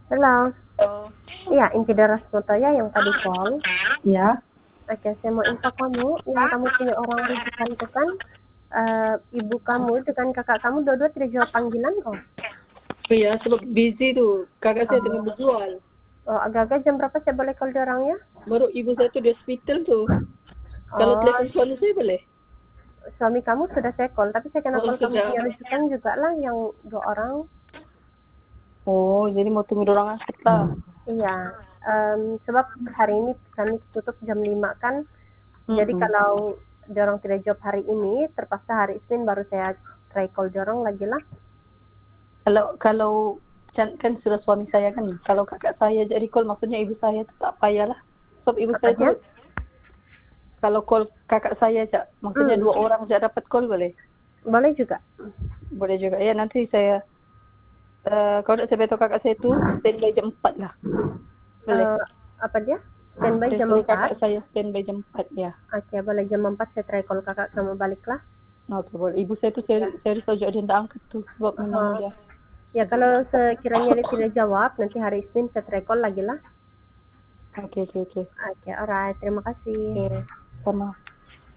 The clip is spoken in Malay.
Halo. Oh, Iya, Inti Daras ya yang tadi call. ya. Oke, saya mau info kamu, yang kamu punya orang rujukan itu kan ibu kamu dengan kakak kamu dua-dua tidak jawab panggilan kok. Iya, sebab busy tuh. Kakak saya tengah berjual. Oh, agak-agak jam berapa saya boleh call dia orangnya? Baru ibu saya tuh di hospital tuh. Kalau Oh, telepon suami saya boleh? suami kamu sudah saya call, tapi saya kena Oh, call kamu sudah. punya rujukan juga lah yang dua orang. Oh, jadi mau tunggu orang angkat lah. Iya, sebab hari ini kami tutup jam 5 kan. Jadi kalau dia orang tidak jawab hari ini, terpaksa hari Senin baru saya try call dia orang lagi lah. Kalau kan sudah suami saya kan. Kalau kakak saya jadi call, maksudnya ibu saya tuh tak payah lah. Sebab ibu Apa saya dia? tuh kalau call kakak saya cak, maksudnya dua orang cak dapat call boleh. Boleh juga. Boleh juga. Ya nanti saya kalau tak saya beritahu kakak saya tuh standby jam 4 lah. Boleh. Apa dia? Standby jam Beritahu 4. kakak saya standby jam 4 ya. Oke, boleh jam 4 saya try call kakak kamu balik lah. Oke, boleh. Ibu saya tuh serius aja dia tak angkat tuh. Sebab memang dia. Ya, kalau sekiranya dia tidak jawab, nanti hari Senin saya try call lagi lah. Oke. Oke, alright. Terima kasih. Oke, sama.